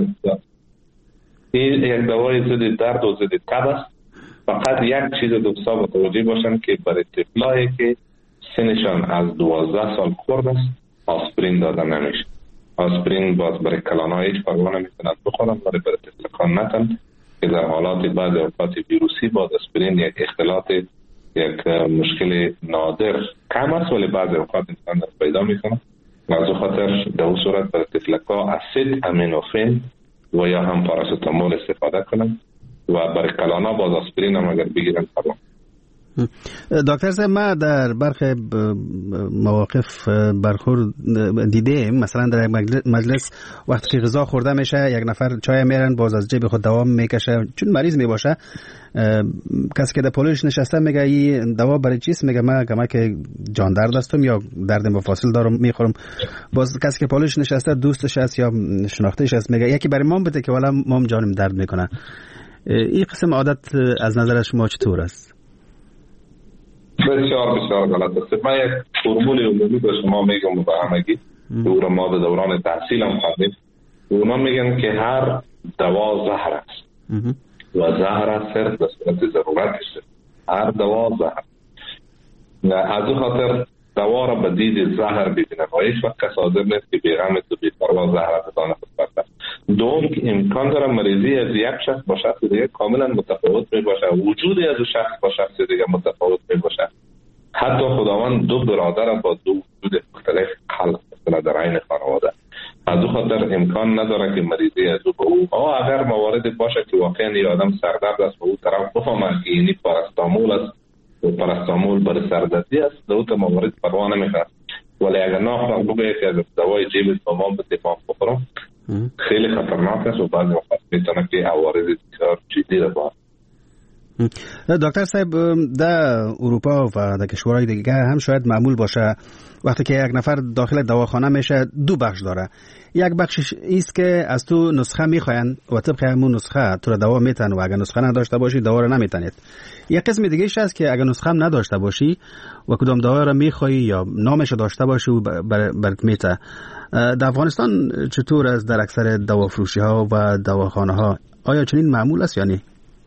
این یک دوای ضد درد و ضد تب است. فقط یک چیز دوستا متوجه باشن که برای طفلایی که سنشان از دوازده سال خورد است آسپرین داده نمیشه. آسپرین باز برای کلان‌ها هیچ فرقی نمی‌کند بخورن، برای برای طفلان نتن که در حالات بعضی اوقات ویروسی باز آسپرین یک اختلاط یک مشکل نادر کم است ولی بعضی اوقات انسان پیدا میکنه. از خاطر در اون صورت برای طفلکا اسید امینوفن و یا هم پاراستامول استفاده کنن و برای کلانا باز آسپرین هم اگر بگیرن فرمان. دکتر صاحب ما در برخی مواقف برخورد دیده مثلا در مجلس وقتی که غذا خورده میشه یک نفر چای میرن باز از جیب خود دوا میکشه چون مریض میباشه، کسی که در پلوش نشسته میگه این دوا برای چیست؟ میگه من کمک جان درد هستم یا درد مفاصل دارم میخورم. باز کسی که پلوش نشسته دوستش هست یا شناختهش هست میگه یکی برای مام بده که والا مام جانم درد میکنه. این قسم عادت از نظر شما چطور است؟ بسیار بسیار غلط است. من یک فرمول عمومی به شما میگم به همگی دور ما در دوران تحصیل هم خوندیم. اونا میگن که هر دوا زهر است و زهر صرف به صورت ضرورتش است. هر دوا زهر. از این خاطر دوا را به دید زهر ببینن و هیچ وقت کس حاضر نیست که بیغمت و بی‌پروا زهر بتانه بپرسد. دوم که امکان داره مریضی از یک شخص با شخص دیگه کاملا متفاوت می باشه، وجودی از شخص با شخص دیگه متفاوت می باشه. حتی خداوند دو برادر با دو وجود مختلف خلق مثلا در عین خانواده. از او خاطر امکان نداره که مریضی از او به او آه اگر موارد باشه که واقعا این آدم سردرد است و او طرف بفهمه که اینی پاراستامول است و پاراستامول برای سردردی است دو تا موارد پروا نمیکنه. ولی اگر ناخواه بگه که از دوای جیب تمام به دفاع بخورم خیلی خطرناک است و بعضی وقت میتونه که عوارض بسیار جدی را باید. دکتر صاحب در اروپا و در کشورهای دیگه هم شاید معمول باشه وقتی که یک نفر داخل دواخانه میشه دو بخش داره. یک بخشش ایست که از تو نسخه میخواین و طبق همون نسخه تو را دوا میتن و اگر نسخه نداشته باشی دوا را نمیتنید. یک قسم دیگه ایش هست که اگر نسخه هم نداشته باشی و کدام دوا را میخوای یا نامش داشته باشی و برات میته. در افغانستان چطور است در اکثر دوافروشی ها و دواخانه ها؟ آیا چنین معمول است یا نه؟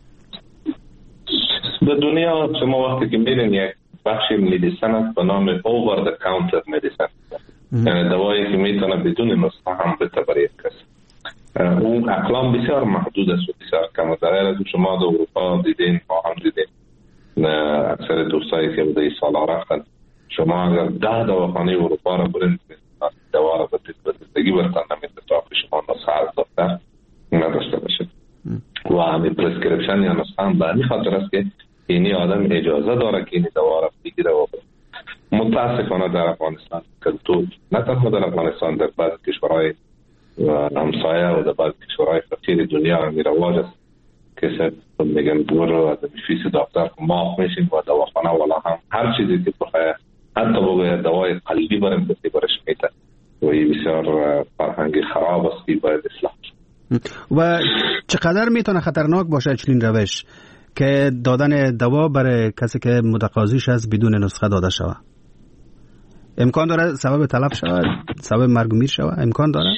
در دنیا شما وقتی که میرین یک بخش مدیسن است به نام اوور د کانتر مدیسن، یعنی دوایی که میتونه بدون نسخه هم بده برای یک کس. اون اقلام بسیار محدود است و بسیار کم. در از شما در اروپا دیدین، ما هم دیدین، اکثر دوستایی که بوده سالا رفتن، شما اگر ده دواخانه اروپا را برین دوا را به زندگی برتن نمیده تا که شما نسخه از دفتر نداشته باشید و همین پرسکریپشن یا نسخه هم به همین خاطر است که اینی آدم اجازه داره که این دوا را بگیره و متاسفانه در افغانستان کلتور، نه تنها در افغانستان، در بعض کشورهای همسایه و در بعض کشورهای فقیر دنیا هم رواج است که میگن برو از فیس دکتر معاف میشین و دواخانه والا هم هر چیزی که بخواه حتی بگوید دوای قلبی برم بسی برش میته و این بسیار فرهنگ خراب است که باید اصلاح. و چقدر میتونه خطرناک باشه چنین روش که دادن دوا برای کسی که متقاضیش است بدون نسخه داده شود؟ امکان داره سبب تلف شود، سبب مرگ و میر شود؟ امکان داره؟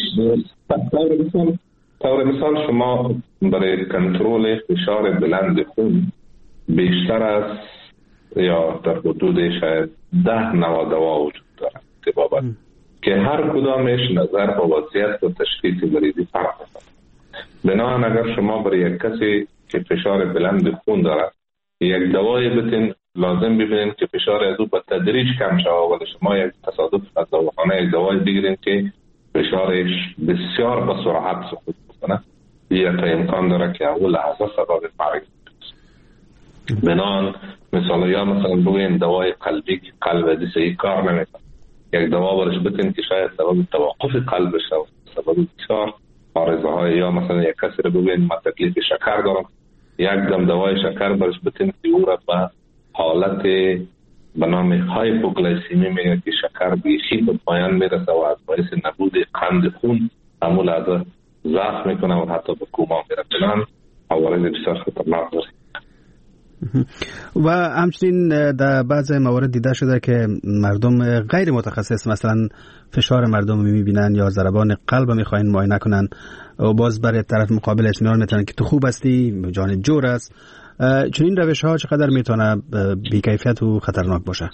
طور مثال شما برای کنترل فشار بلند خون بیشتر از یا در حدود شاید ده نوع دوا وجود داره طبابت که هر کدامش نظر به وضعیت و تشخیص مریضی فرق میکنه. بنابراین اگر شما برای یک کسی که فشار بلند خون داره یک دوای بتین، لازم ببینین که فشار از او به تدریج کم شود، ولی شما یک تصادف از دواخانه یک دوای بگیرین که فشارش بسیار به سرعت سقوط بکنه، یا تا امکان داره که اول لحظه سبب مرگ بشه. بنابراین مثلا یا مثلا بگوین دوای قلبی که قلب دیسه کار نمیکنه، یک دوا برش بتین که شاید سبب توقف قلب شود، سبب بسیار عارضه های، یا مثلا یک کسی رو بگوین من تکلیف شکر دارم، یک دم دوای شکر برش بتین که او را به حالت به نام هایپوگلیسیمی میگه که شکر بیخی به پایان میرسه و از باعث نبود قند خون همون لحظه ضعف میکنه و حتی به کوما میره. بنان عوارض بسیار خطرناک داره. و همچنین در بعض موارد دیده شده که مردم غیر متخصص مثلا فشار مردم میبینن یا ضربان قلب میخواین معاینه کنن و باز برای طرف مقابل اطمینان میتونن که تو خوب هستی، جان جور است. چنین روش ها چقدر میتونه بی‌کیفیت و خطرناک باشه؟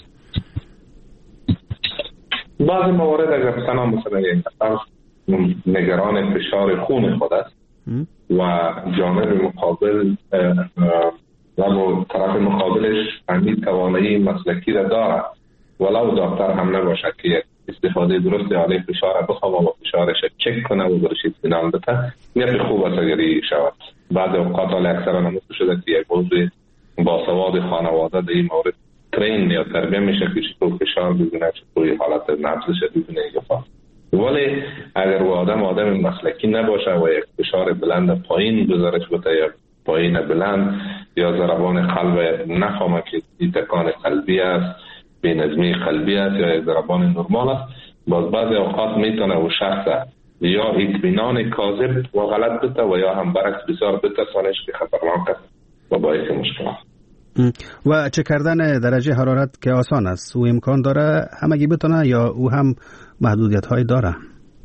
بعضی موارد اگر تنها مثلا یک نفر نگران فشار خون خود است و جانب مقابل و طرف مقابلش همین توانایی مسلکی را داره ولو دکتر هم نباشه که استفاده درست علی فشار بخواه و فشارش چک کنه و برش اطمینان بده، یک خوب است اگر شود. بعد اوقات حالا اکثرا نموده شده که یک موضوع با سواد خانواده در این مورد ترین یا تربیه میشه که چطور فشار بزنه، چطور حالت نبضش بزنه یا فا. ولی اگر و آدم آدم مسلکی نباشه و یک فشار بلند پایین گذارش بده یا پایین بلند یا ضربان قلب نفهمه که تکان قلبی است، بینظمی قلبی است یا یک ضربان نرمال است، باز بعضی اوقات میتونه و شخص یا اطمینان کاذب و غلط بده و یا هم برعکس بسیار بترسانش که خطرناک است و باعث مشکلات. و چه کردن درجه حرارت که آسان است، او امکان داره همگی بتونه یا او هم محدودیت های داره؟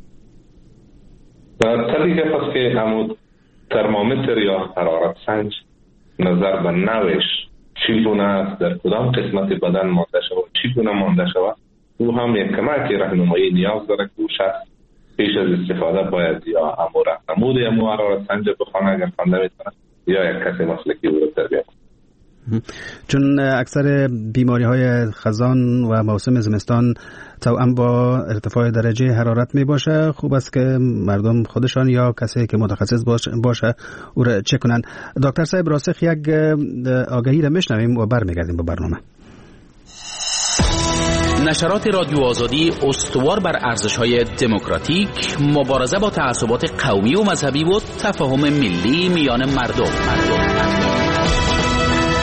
طبیعی است که همون ترمامتر یا حرارت سنج نظر به نوش چگونه است، در کدام قسمت بدن مانده شود، چگونه مانده شود، او هم یک کمک راهنمایی نیاز داره که او شخص پیش از استفاده باید یا همون راهنمود یا همون حرارت سنج بخوانه اگر خوانده میتونه یا یک کسی مسلکی او رو تربیت کنه. چون اکثر بیماری های خزان و موسم زمستان توأم با ارتفاع درجه حرارت می باشه، خوب است که مردم خودشان یا کسی که متخصص باشه, باشه او را چک کنن. دکتر صاحب راسخ یک آگهی را میشنویم و برمیگردیم به برنامه. نشرات رادیو آزادی استوار بر ارزش‌های دموکراتیک، مبارزه با تعصبات قومی و مذهبی و تفاهم ملی میان مردم. مردم.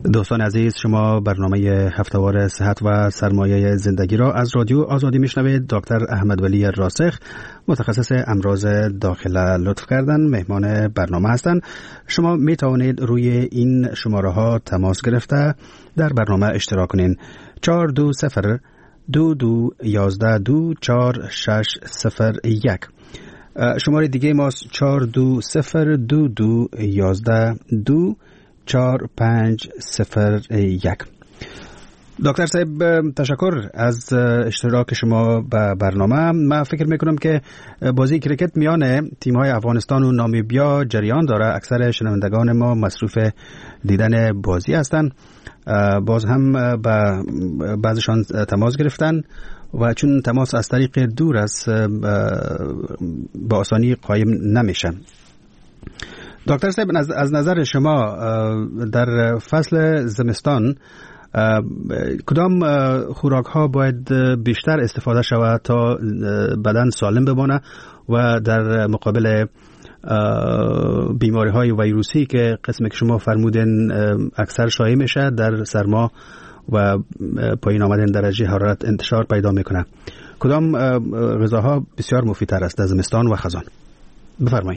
دوستان عزیز، شما برنامه هفته‌وار صحت و سرمایه زندگی را از رادیو آزادی میشنوید. دکتر احمد ولی راسخ، متخصص امراض داخله، لطف کردن مهمان برنامه هستند. شما می توانید روی این شماره ها تماس گرفته در برنامه اشتراک کنین. چهار دو صفر دو دو یازده دو چهار شش صفر یک. شماره دیگه ما چهار دو صفر دو دو یازده دو چهار پنج صفر یک. دکتر صاحب، تشکر از اشتراک شما به برنامه. من فکر میکنم که بازی کرکت میان تیم‌های افغانستان و نامیبیا جریان داره. اکثر شنوندگان ما مصروف دیدن بازی هستند. باز هم به بعضشان تماس گرفتن و چون تماس از طریق دور است با آسانی قایم نمیشه. دکتر صاحب، از نظر شما در فصل زمستان کدام خوراک ها باید بیشتر استفاده شود تا بدن سالم بمانه و در مقابل بیماری های ویروسی که قسمی که شما فرمودین اکثر شایع میشه در سرما و پایین آمدن درجه حرارت انتشار پیدا میکنه، کدام غذاها بسیار مفیدتر است در زمستان و خزان؟ بفرمایید.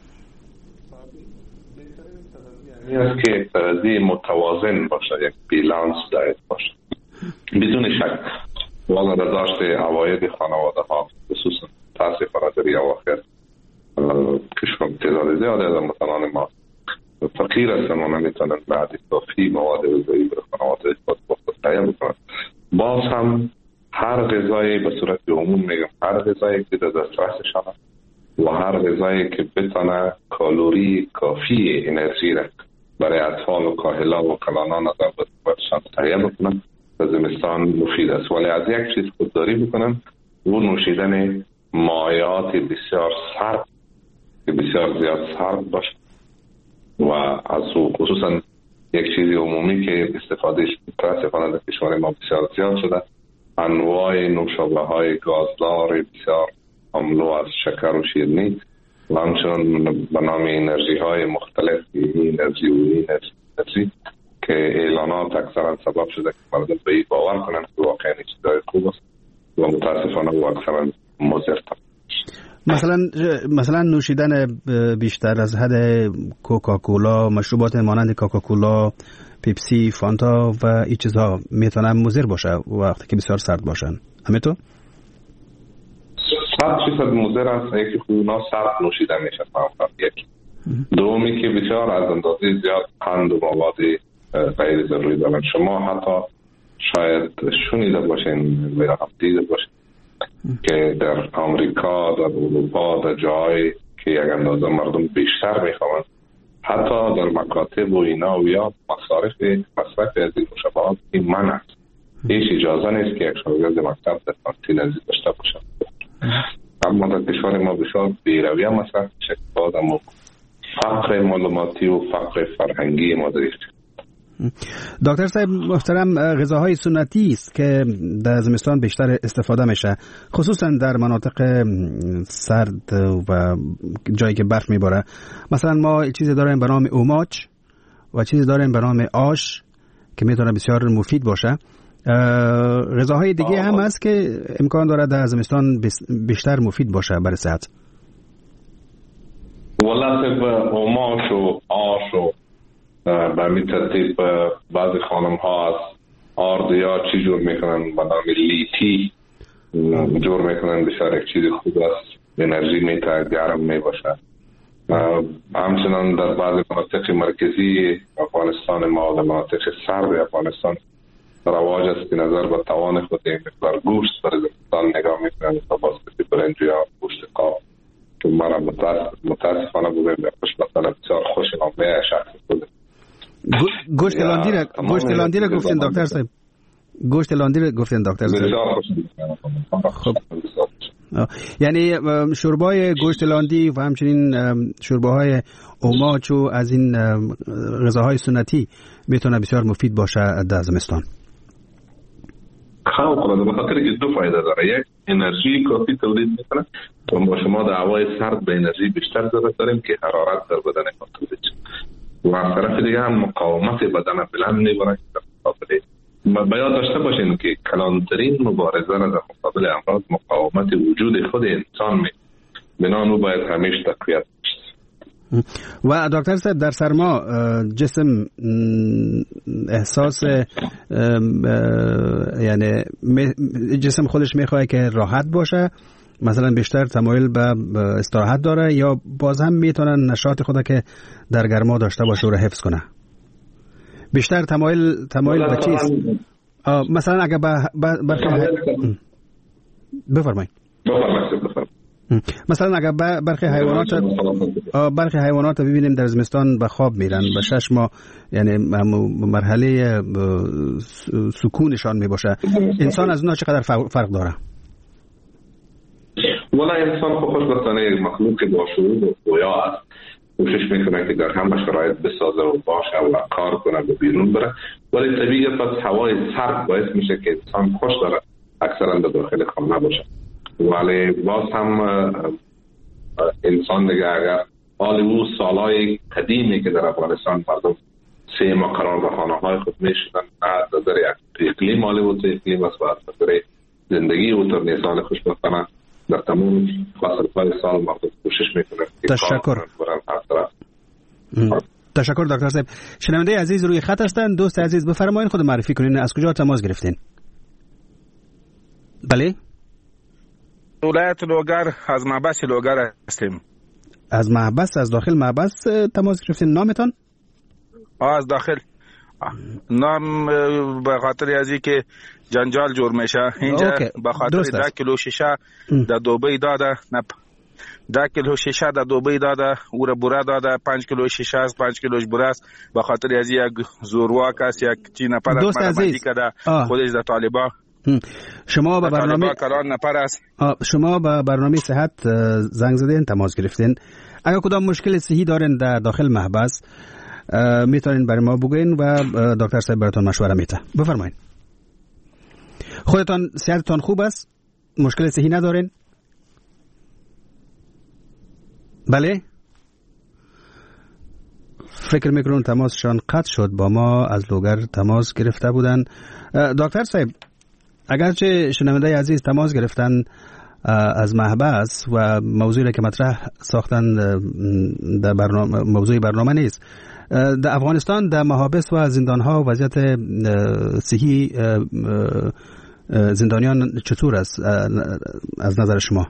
این است که تغذیه متوازن باشه، یک بیلانس دایت باشه. بدون شک والا داشت عواید خانواده ها خصوصا تاسفانه در این اواخر کشور تعداد زیاده از هموطنان ما فقیر هستند و نمیتونند بعد کافی مواد غذایی برای خانواده خود تهیه بکنند. باز هم هر غذایی به صورت عموم میگم هر غذایی که در دسترسشان و هر غذایی که بتونه کالری کافی انرژی را برای اطفال و کاهلا و کلانان در بدنشان تهیه بکنن و زمستان مفید است. ولی از یک چیز خودداری بکنن، و نوشیدن مایعات بسیار سرد که بسیار زیاد سرد باشه و از خصوصا یک چیزی عمومی که استفادهش متاسفانه در کشور ما بسیار زیاد شده، انواع نوشابه های گازدار بسیار حملو از شکر و شیرینی و همچنان به نام انرژی های مختلف، این انرژی و این انرژی که اعلانات اکثرا سبب شده که مردم به این باور کنند که واقعا چیزای خوب است و متاسفانه و اکثرا مضر. مثلا مثلا نوشیدن بیشتر از حد کوکاکولا، مشروبات مانند کوکاکولا، پیپسی، فانتا و این چیزها میتونه مضر باشه وقتی که بسیار سرد باشن. همینطور؟ صد چیز مضر است. یکی خونا سرد نوشیدن میشه فقط یک. دومی که بسیار از اندازه زیاد قند و مواد غیر ضروری دارن. شما حتی شاید شنیده باشین و یا دیده باشین که در آمریکا، در اروپا، در جای که یک اندازه مردم بیشتر میخوان، حتی در مکاتب و اینا و یا مصارف مصرف از این مشابهات این منع است. هیچ اجازه نیست که یک شاگرد مکتب در کانتین ازی داشته باشد. اما در کشور ما بسیار بیرویه مصرف میشه که بعد اما فقر معلوماتی و فقر فرهنگی ما داریم. دکتر صاحب محترم، غذاهای سنتی است که در زمستان بیشتر استفاده میشه، خصوصا در مناطق سرد و جایی که برف میباره. مثلا ما چیزی داریم به نام اوماچ و چیزی داریم به نام آش که میتونه بسیار مفید باشه. غذاهای دیگه هم هست که امکان داره در زمستان بیشتر مفید باشه برای صحت. والله اوماچ و آش و به می ترتیب بعضی خانم ها از آرد یا چی جور میکنن به نام لیتی جور میکنن، بسیار یک چیز خوب است، انرژی میتونه گرم میباشه. همچنان در بعضی مناطق مرکزی افغانستان ما و مناطق سرد افغانستان رواج است که نظر به توان خود یک مقدار گوشت برای زمستان نگاه میکنن تا باسکتی برنج یا گوشت قاب که مرا متاسفانه بگویم خوشبختانه بسیار خوش آمده شخص خود. گوشت لاندی را گوشت لاندی را گفتین دکتر صاحب، گوشت لاندی را گفتین دکتر صاحب. خب یعنی شوربای گوشت لاندی و همچنین شورباهای اوماچ و از این غذاهای سنتی میتونه بسیار مفید باشه در زمستان. خیلی خوبه، به خاطر که دو فایده داره. یک، انرژی کافی تولید میکنه و ما شما در هوای سرد به انرژی بیشتر ضرورت داریم که حرارت در بدن ما تولید شد. و از طرف دیگه هم مقاومت بدن بلند میبره در مقابل. به یاد داشته باشین که کلانترین مبارزه را در مقابل امراض مقاومت وجود خود انسان می بنابراین او باید همیشه تقویت بشه. و دکتر صاحب در سرما جسم احساس یعنی جسم خودش میخواد که راحت باشه، مثلا بیشتر تمایل به استراحت داره، یا باز هم میتونه نشاط خود که در گرما داشته باشه و رو حفظ کنه؟ بیشتر تمایل تمایل به چیست؟ مثلا اگه برخی بفرمایید مثلا اگر برخی حیوانات برخی حیوانات ببینیم در زمستان به خواب میرن، به شش ماه یعنی مرحله سکونشان میباشه. انسان از اونها چقدر فرق داره؟ والا انسان خوشبختانه یک مخلوق با شعور و گویا است، کوشش میکنه که در همه شرایط بسازه و باشه و کار کنه و بیرون بره، ولی طبیعت پس هوای سرد باعث میشه که انسان خوش داره اکثرا در داخل خانه باشه. ولی باز هم انسان دیگه اگر حال او سالهای قدیمی که در افغانستان مردم سه ماه قرار به خانه های خود میشدن، از نظر اقلیم حالی بود اقلیم است و از نظر زندگی او تر نیسان خوشبختانه در تمام فصل های سال مردم کوشش میکنه. تشکر تشکر دکتر صاحب. شنونده عزیز روی خط هستن. دوست عزیز بفرمایید خود معرفی کنین، از کجا تماس گرفتین؟ بله، ولایت لوگر از محبس لوگر هستیم. از محبس، از داخل محبس تماس گرفتین. نامتان؟ آه از داخل. نام به خاطر ازی که جنجال جور میشه اینجا، به خاطر ده کیلو شیشه در دوبی داده، نه ده کیلو شیشه در دوبی داده، او را بوره داده، پنج کیلو شیشه است، پنج کیلوش بوره است. به خاطر ازی یک زورواک است، یک چی نفر مرمندی کده خودش در طالبا. شما به برنامه شما به برنامه صحت زنگ زدین، تماس گرفتین. اگر کدام مشکل صحی دارین در داخل محبس میتونین برای ما بگین و دکتر صاحب براتون مشوره میده. بفرمایید. خودتان صحتتان خوب است؟ مشکل صحی ندارین؟ بله؟ فکر میکنم تماسشان قطع شد. با ما از لوگر تماس گرفته بودن. دکتر صاحب، اگرچه شنونده عزیز تماس گرفتن از محبس و موضوعی که مطرح ساختن در برنامه موضوع برنامه نیست، در افغانستان در محابس و زندانها وضعیت صحی زندانیان چطور است از نظر شما؟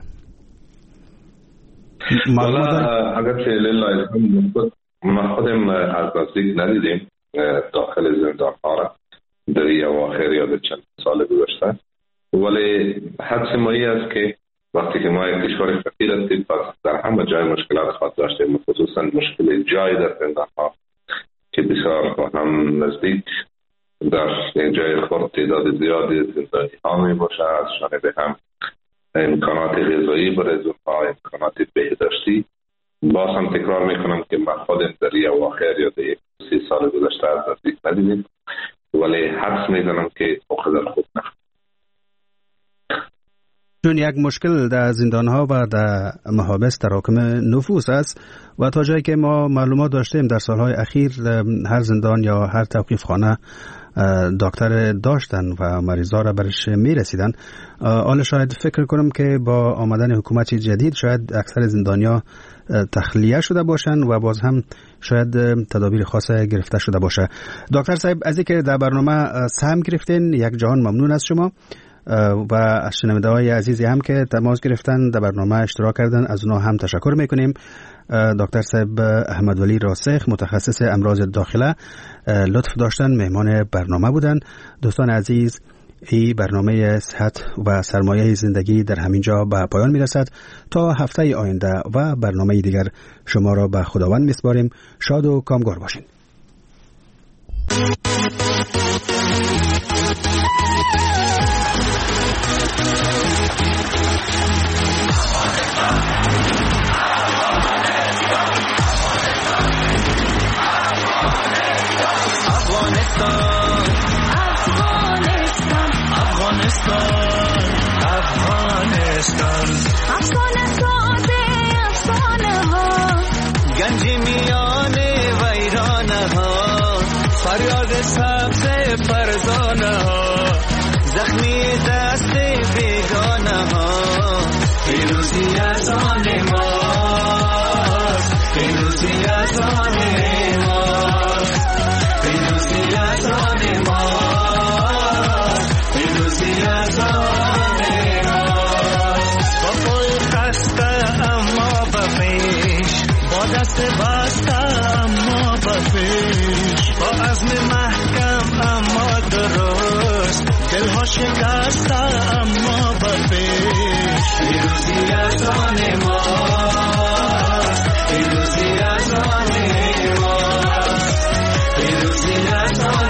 اگرچه لله ما خودم از نزدیک ندیدیم داخل زندانها را در اواخر یا در چند سال گذشته، ولی حدس مایی است که وقتی که ما یک کشور فقیر هستیم پس در همه جای مشکلات خواهد داشتیم، خصوصا مشکل جای در زندانها که بسیار هم نزدیک در این جای خود تعداد زیادی زندانی ها می باشه. از جانب هم امکانات غذایی برای اونها، امکانات بهداشتی. باز هم تکرار میکنم که من خودم در اواخر یا در یک سی سال گذشته از نزدیک ندیدیم، ولی حدس میزنم که اقدر خوب نه. چون یک مشکل در زندانها و در محابس تراکم نفوس است و تا جایی که ما معلومات داشتیم در سالهای اخیر هر زندان یا هر توقیف خانه دکتر داشتن و مریضا را برش می رسیدن. حالا شاید فکر کنم که با آمدن حکومت جدید شاید اکثر زندانیا تخلیه شده باشن و باز هم شاید تدابیر خاص گرفته شده باشه. دکتر صاحب، از اینکه در برنامه سهم گرفتین یک جهان ممنون از شما و از شنونده های عزیزی هم که تماس گرفتن در برنامه اشتراک کردن از اونا هم تشکر میکنیم. دکتر صاحب احمد ولی راسخ متخصص امراض داخله لطف داشتن مهمان برنامه بودن. دوستان عزیز، این برنامه صحت و سرمایه زندگی در همینجا به پایان میرسد. تا هفته آینده و برنامه دیگر شما را به خداوند میسپاریم. شاد و کامگار باشین. افغانستان افغانستان افغانه ها گنج میان ویران فریاد سبز فرزانه ها، زخمی دست بیگانه ها. پیروزی از آن ماست، پیروزی از آن ماست، پیروزی از آن ماست، پیروزی از آن ماست. با پای خسته اما به پیش، با دست بسته اما به پیش، با عزم محکم اما درست، دلها شکسته اما به پیش. پیروزی از آن ماست، پیروزی از آن ماست، پیروزی از آن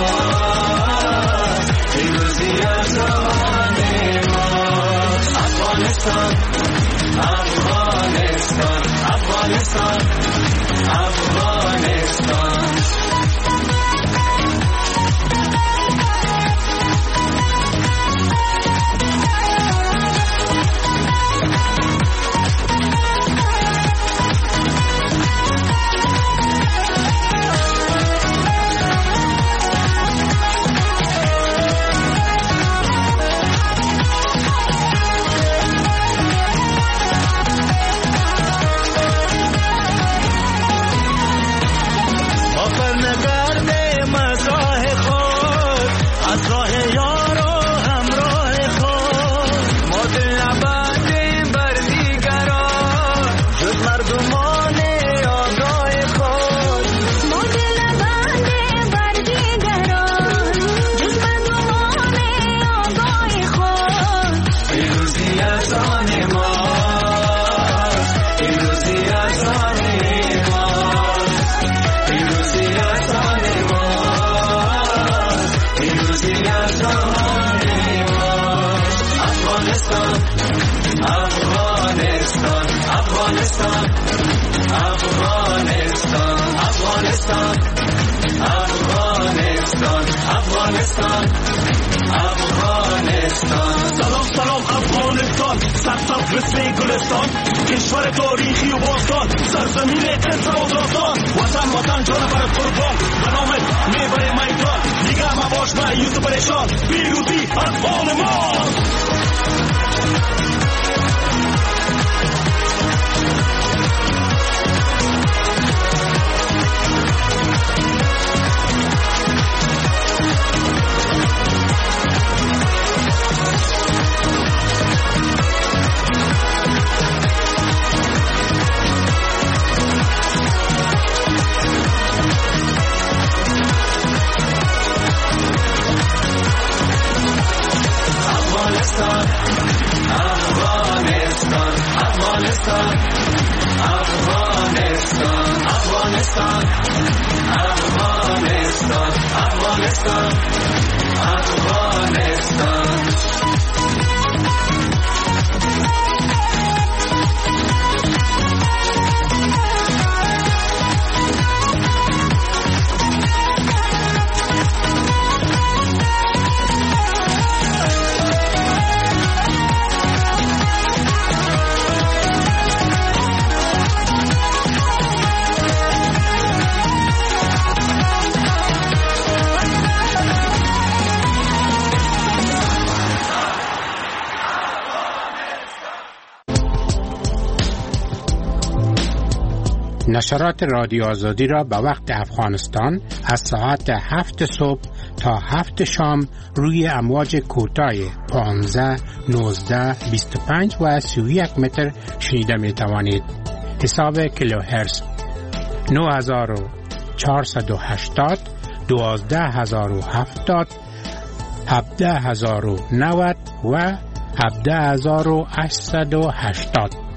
ماست، پیروزی از آن ماست. افغانستان، افغانستان، افغانستان، افغانستان. افغانستان، افغانستان. سلام سلام افغانستان، سرسبز مثل گلستان، کشور تاریخی و باستان، سرزمین قصر و داستان. وطن وطن جان بر قربان، به نامت میبره میدان، دیگه مباش مایوس و پریشان. پیروزی از آن ماست. Afghanistan, Afghanistan, Afghanistan, Afghanistan, Afghanistan, Afghanistan. نشرات رادیو آزادی را به وقت افغانستان از ساعت هفت صبح تا هفت شام روی امواج کوتاه پانزده، نوزده، بیست و پنج و سی و یک متر شنیده می توانید. حساب کیلوهرتز نه هزار و چهارصد و هشتاد، دوازده هزار و هفتاد، هفده هزار و نود و هفده هزار و هشتصد و هشتاد.